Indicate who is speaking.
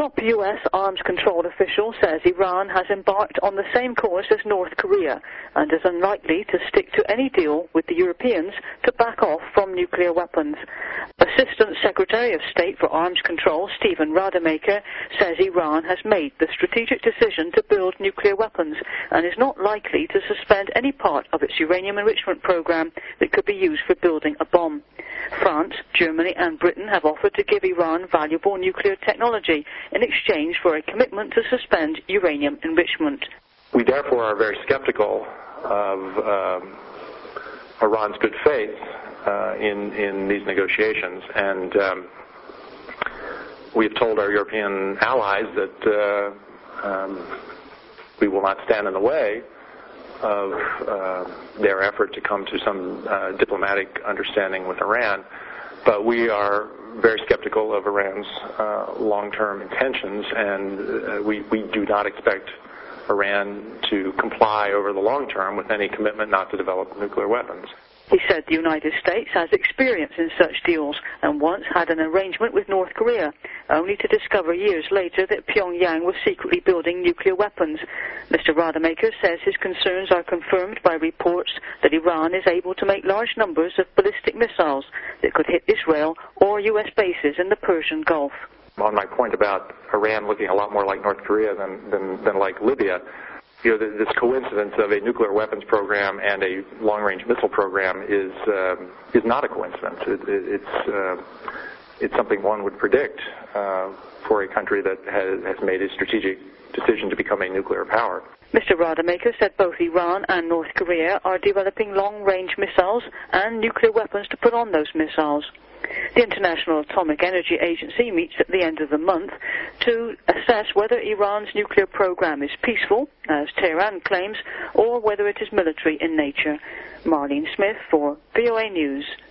Speaker 1: top U.S. arms control official says Iran has embarked on the same course as North Korea and is unlikely to stick to any deal with the Europeans to back off from nuclear weapons. Assistant Secretary of State for Arms Control Stephen Rademacher says Iran has made the strategic decision to build nuclear weapons and is not likely to suspend any part of its uranium enrichment program that could be used for building a bomb. France, Germany and Britain have offered to give Iran valuable nuclear technology in exchange for a commitment to suspend uranium enrichment.
Speaker 2: We therefore are very skeptical of Iran's good faith in these negotiations, and we have told our European allies that we will not stand in the way of their effort to come to some diplomatic understanding with Iran, but we are very skeptical of Iran's long-term intentions, and we do not expect Iran to comply over the long term with any commitment not to develop nuclear weapons.
Speaker 1: He said the United States has experience in such deals and once had an arrangement with North Korea, only to discover years later that Pyongyang was secretly building nuclear weapons. Mr. Rademacher says his concerns are confirmed by reports that Iran is able to make large numbers of ballistic missiles that could hit Israel or U.S. bases in the Persian Gulf.
Speaker 2: On my point about Iran looking a lot more like North Korea than like Libya, this coincidence of a nuclear weapons program and a long-range missile program is not a coincidence. It's something one would predict for a country that has made a strategic decision to become a nuclear power.
Speaker 1: Mr. Rademacher said both Iran and North Korea are developing long-range missiles and nuclear weapons to put on those missiles. The International Atomic Energy Agency meets at the end of the month to assess whether Iran's nuclear program is peaceful, as Tehran claims, or whether it is military in nature. Marlene Smith for VOA News.